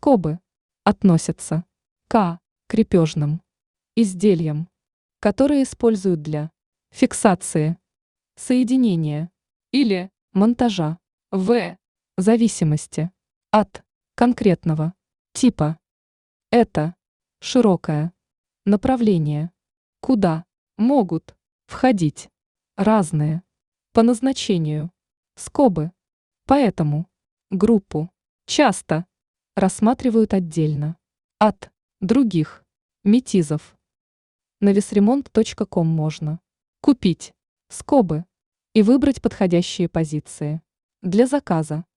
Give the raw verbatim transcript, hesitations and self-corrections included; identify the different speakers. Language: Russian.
Speaker 1: Скобы относятся к крепежным изделиям, которые используют для фиксации, соединения или монтажа в зависимости от конкретного типа. Это широкое направление, куда могут входить разные по назначению скобы. Поэтому группу часто рассматривают отдельно от других метизов. На весремонт точка ком можно купить скобы и выбрать подходящие позиции для заказа.